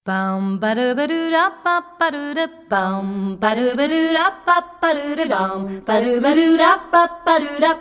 Bum ba do ba do da ba ba do da bum ba do ba do da ba ba do da dum ba do ba do da ba ba do da.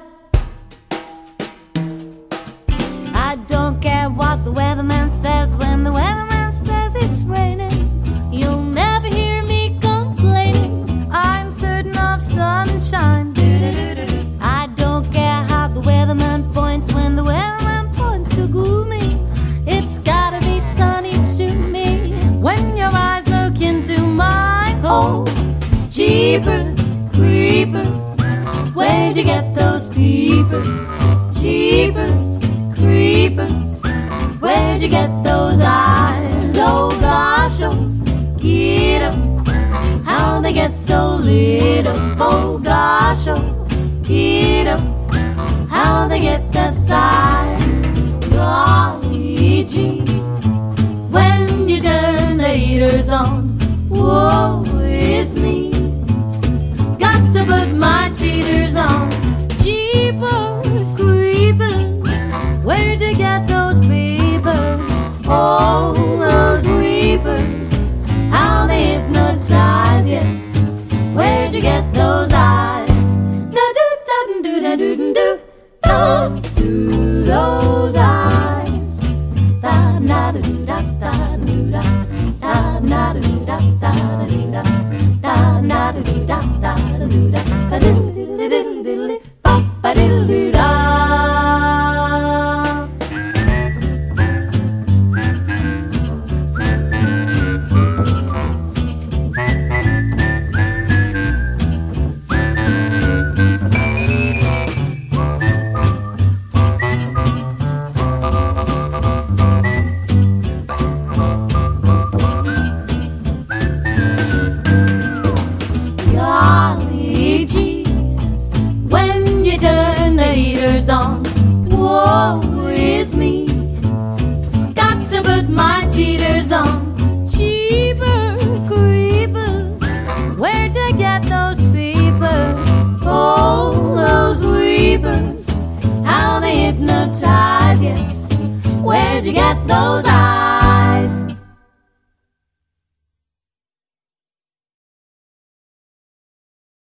I don't care what the weatherman says when the weatherman says it's raining. You'll never hear me complaining. I'm certain of sunshine. I don't care how the weatherman points when the weatherman points to gloomy. It's gotta be sunny to me when your eyes look into mine. Oh, jeepers, creepers, Where'd you get those peepers? jeepers, Creepers, where'd you get those eyes? Oh gosh, oh, get 'em. How they get so lit up? Oh gosh, oh, get 'em. How they get that size? Golly gee, when you turn the heaters on, woe is me. Got to put my cheaters on. Jeepers, creepers, where'd you get those peepers? Oh, those weepers, how they hypnotize, yes. Where'd you get those eyes? Da do da do da do do do do those eyes. Da da do da da do da da da do da da do da da da do da da do da ba diddle diddle diddle diddle ba diddle do da. Golly gee, when you turn the heaters on, woe is me. Got to put my cheaters on.